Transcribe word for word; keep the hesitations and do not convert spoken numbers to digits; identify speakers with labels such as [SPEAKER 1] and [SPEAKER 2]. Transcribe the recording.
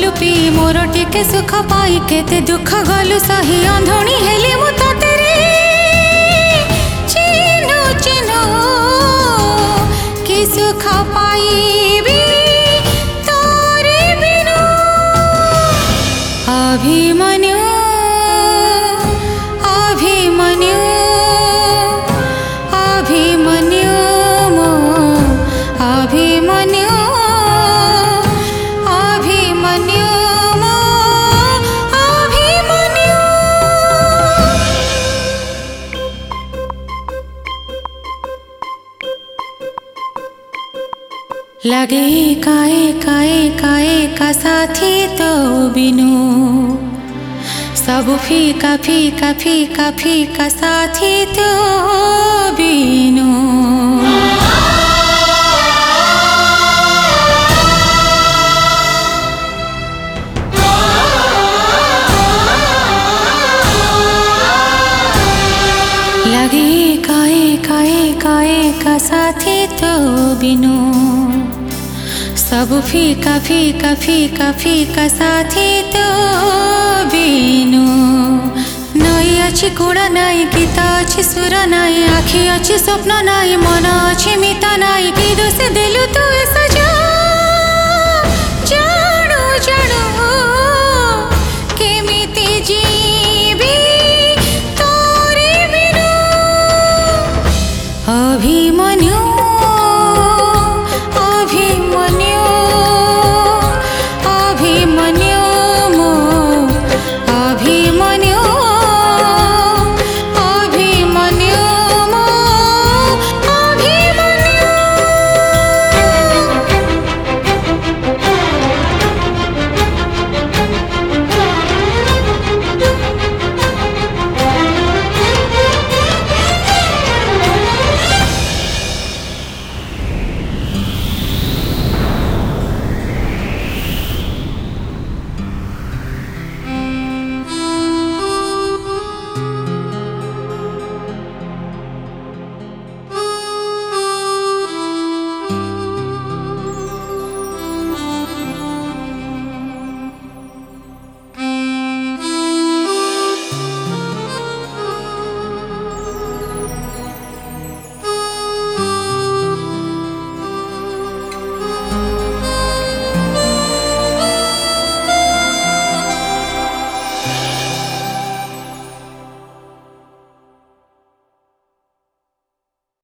[SPEAKER 1] गलु P मोर टिके सुख पाई केते दुख गलु सही अंधणी हेली मु तते रे चिन्हु चिन्हु कि सुख पाईबी तोरे बिनु अभिमन्यु अभिमन्यु अभिमन्यु मो अभिमन्यु अभिमन्यु मो अभिमन्यु। लगे काए काए काए का साथी तो बिनु सब फीका फीका फीका फीका साथी तो बिनु। लगे काए काए काए का साथी तो बिनु सब फीका फीका फीका फीका साथी तो बिनु। नई अच्छी कूड़ा नाई गीत अच्छी सुर नाई आखि अच्छी स्वप्न नाई मन अच्छी मिता नाई कि दोष देलु तू सजा जाणु जाणु केमिति जीवी तोरे बिनु अभिमन्यु।